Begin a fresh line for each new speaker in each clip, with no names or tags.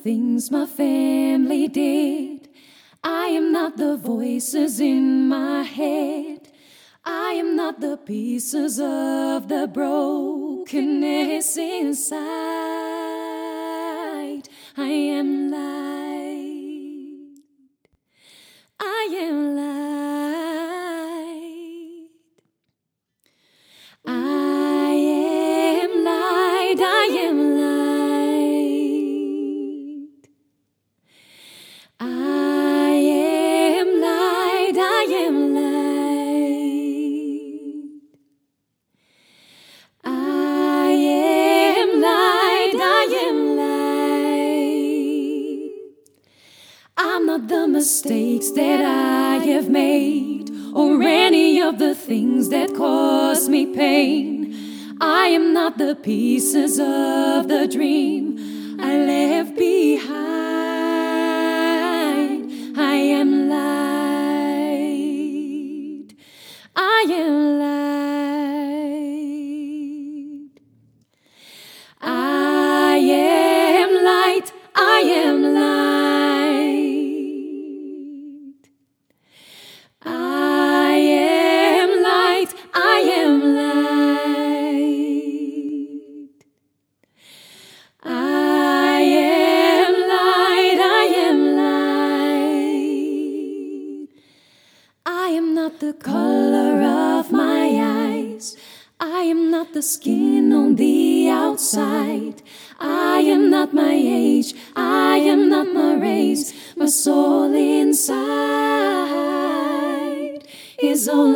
things my family did. I am not the voices in my head. I am not the pieces of the brokenness inside. I am light. I am light. I am light. I am light. I am light. I am light. I am light. I am light. I'm not the mistakes that I have made, or any of the things that cause me pain. I am not the pieces of the dream I left behind. I am light. I am light. I am light. I am light. I am light. I am light. I am light. I am light. I am not the color of my eyes. I am not the skin on the outside. I am not my age. I am not my race. My soul inside is all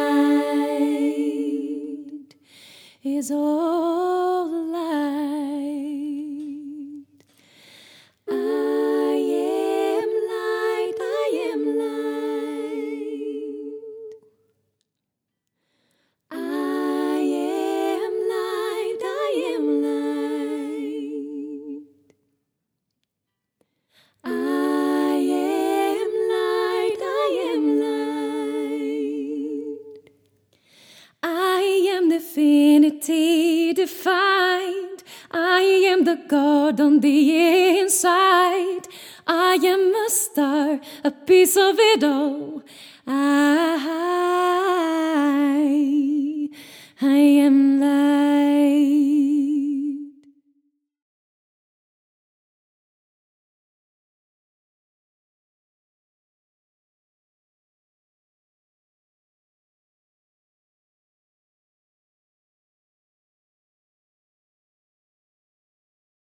light. Is all light. I am light. I am light. I am light. I am light. I am light. I am light. I am divinity defined. I am the God on the inside. I am a star, a piece of it all. I am light.